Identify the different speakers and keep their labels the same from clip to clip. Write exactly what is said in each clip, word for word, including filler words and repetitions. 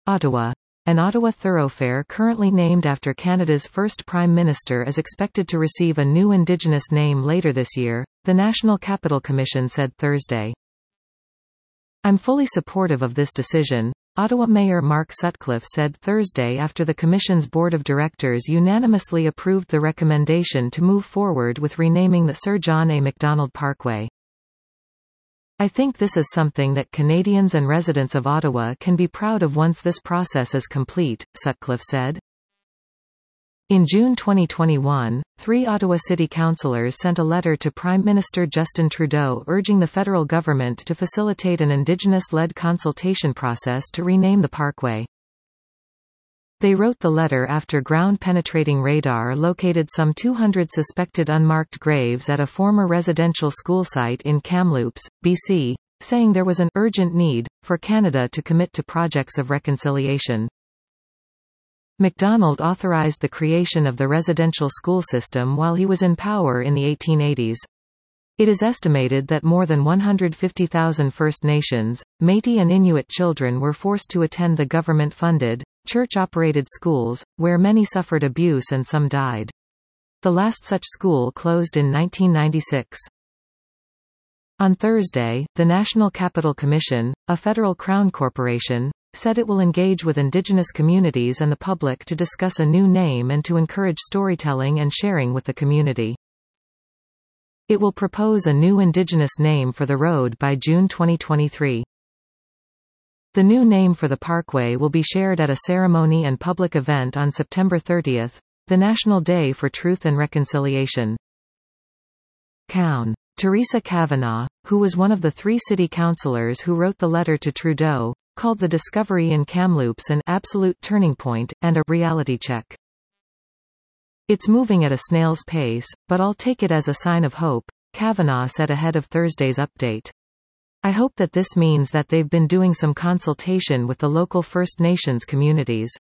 Speaker 1: Ottawa. An Ottawa thoroughfare currently named after Canada's first Prime Minister is expected to receive a new Indigenous name later this year, the National Capital Commission said Thursday. "I'm fully supportive of this decision," Ottawa Mayor Mark Sutcliffe said Thursday after the Commission's Board of Directors unanimously approved the recommendation to move forward with renaming the Sir John A. Macdonald Parkway. "I think this is something that Canadians and residents of Ottawa can be proud of once this process is complete," Sutcliffe said. In June twenty twenty-one, three Ottawa City Councillors sent a letter to Prime Minister Justin Trudeau urging the federal government to facilitate an Indigenous-led consultation process to rename the parkway. They wrote the letter after ground-penetrating radar located some two hundred suspected unmarked graves at a former residential school site in Kamloops, B C, saying there was an urgent need for Canada to commit to projects of reconciliation. Macdonald authorized the creation of the residential school system while he was in power in the eighteen eighties. It is estimated that more than one hundred fifty thousand First Nations, Métis and Inuit children were forced to attend the government-funded, church-operated schools, where many suffered abuse and some died. The last such school closed in nineteen ninety-six. On Thursday, the National Capital Commission, a federal Crown corporation, said it will engage with Indigenous communities and the public to discuss a new name and to encourage storytelling and sharing with the community. It will propose a new Indigenous name for the road by June twenty twenty-three. The new name for the parkway will be shared at a ceremony and public event on September thirtieth, the National Day for Truth and Reconciliation. Cown. Teresa Kavanagh, who was one of the three city councillors who wrote the letter to Trudeau, called the discovery in Kamloops an absolute turning point, and a reality check. "It's moving at a snail's pace, but I'll take it as a sign of hope," Kavanagh said ahead of Thursday's update. "I hope that this means that they've been doing some consultation with the local First Nations communities."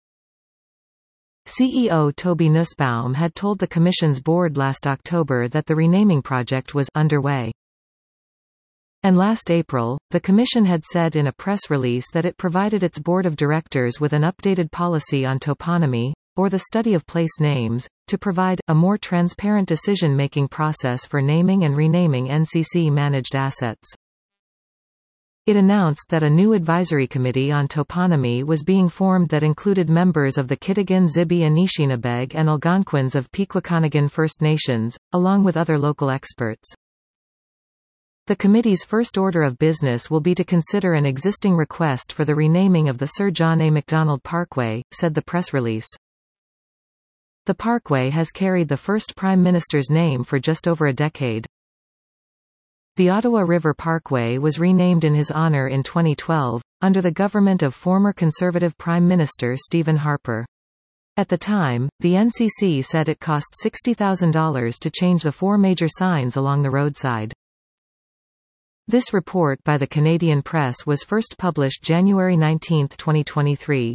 Speaker 1: C E O Toby Nussbaum had told the Commission's board last October that the renaming project was underway. And last April, the Commission had said in a press release that it provided its board of directors with an updated policy on toponymy, or the study of place names, to provide a more transparent decision-making process for naming and renaming N C C-managed assets. It announced that a new advisory committee on toponymy was being formed that included members of the Kitigan Zibi Anishinabeg and Algonquins of Pequaconagan First Nations, along with other local experts. The committee's first order of business will be to consider an existing request for the renaming of the Sir John A. Macdonald Parkway, said the press release. The parkway has carried the first Prime Minister's name for just over a decade. The Ottawa River Parkway was renamed in his honour in twenty twelve, under the government of former Conservative Prime Minister Stephen Harper. At the time, the N C C said it cost sixty thousand dollars to change the four major signs along the roadside. This report by the Canadian Press was first published January nineteenth twenty twenty-three.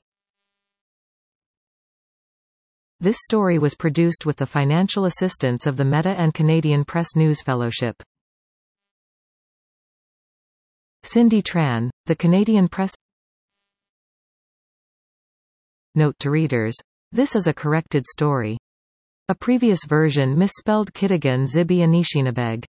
Speaker 1: This story was produced with the financial assistance of the Meta and Canadian Press News Fellowship. Cindy Tran, The Canadian Press. Note to readers. This is a corrected story. A previous version misspelled Kitigan Zibi Anishinabeg.